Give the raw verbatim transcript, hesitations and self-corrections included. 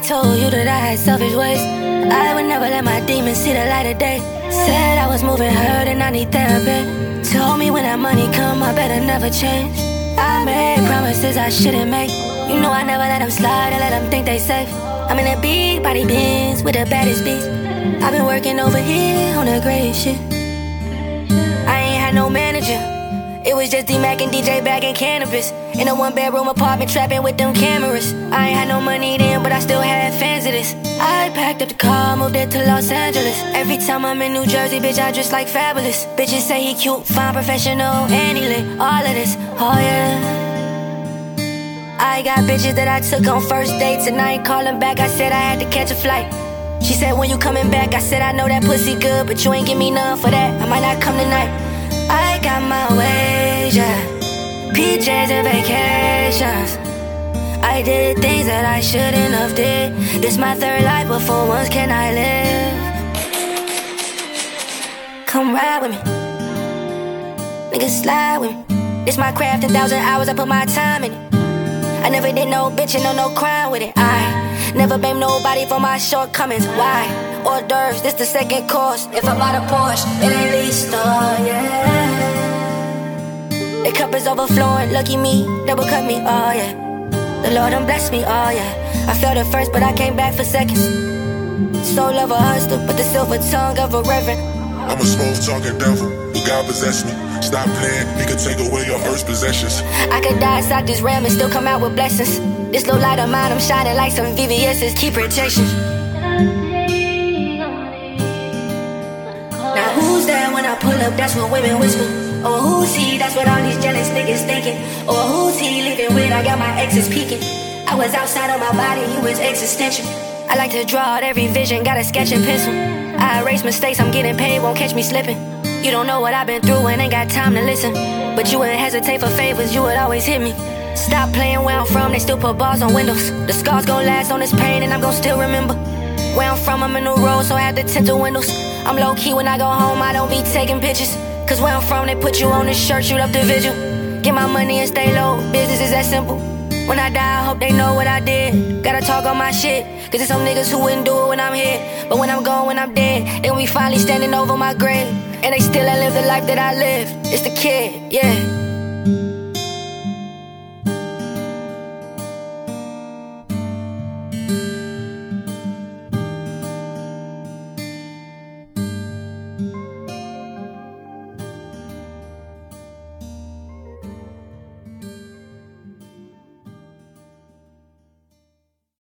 told you that I had selfish ways. I would never let my demons see the light of day. Said I was moving hurt and I need therapy. Told me when that money come, I better never change. I made promises I shouldn't make. You know I never let them slide and let them think they safe. I'm in a big body Benz with the baddest beats. I've been working over here on the greatest shit. I ain't had no manager. It was just D-Mac and D J bagging cannabis in a one-bedroom apartment trapping with them cameras. I ain't had no money then, but I still had fans of this. I packed up the car, moved it to Los Angeles. Every time I'm in New Jersey, bitch, I dress like Fabulous. Bitches say he cute, fine, professional, and he lit. All of this, oh yeah. I got bitches that I took on first dates and I ain't calling back. I said I had to catch a flight. She said, when you coming back? I said, I know that pussy good, but you ain't give me none for that. I might not come tonight. I got my ways, yeah. P Js and vacations. I did things that I shouldn't have did. This my third life, but for once can I live? Come ride with me, niggas slide with me. This my craft, a thousand hours, I put my time in it. I never did no bitchin' or no crime with it. I never blame nobody for my shortcomings. Why? Hors d'oeuvres, this the second course. If I bought a Porsche, it ain't least, oh yeah. The cup is overflowing, lucky me, double cut me, oh yeah. The Lord done blessed me, oh yeah. I felt it first, but I came back for seconds. Soul of a hustler, but the silver tongue of a reverend. I'm a smooth talking devil, but God possess me. Stop playing, he could take away your earth's possessions. I could die inside this ram and still come out with blessings. This low light of mine, I'm shining like some V V S's. Keep protection. Now who's there when I pull up? That's what women whisper. Or who's he? That's what all these jealous niggas thinking. Or who's he living with? I got my exes peeking. I was outside of my body, he was existential. I like to draw out every vision, got a sketch and pencil. I erase mistakes, I'm getting paid, won't catch me slipping. You don't know what I've been through and ain't got time to listen. But you wouldn't hesitate for favors, you would always hit me. Stop playing where I'm from, they still put bars on windows. The scars gon' last on this pain and I'm gon' still remember. Where I'm from, I'm in the road, so I have to tint the windows. I'm low-key when I go home, I don't be taking pictures. Cause where I'm from, they put you on this shirt, shoot up the vigil. Get my money and stay low, business is that simple. When I die, I hope they know what I did. Gotta talk on my shit, cause there's some niggas who wouldn't do it when I'm here. But when I'm gone, when I'm dead, they gon' be finally standing over my grave. And they still ain't live the life that I lived. It's the kid, yeah.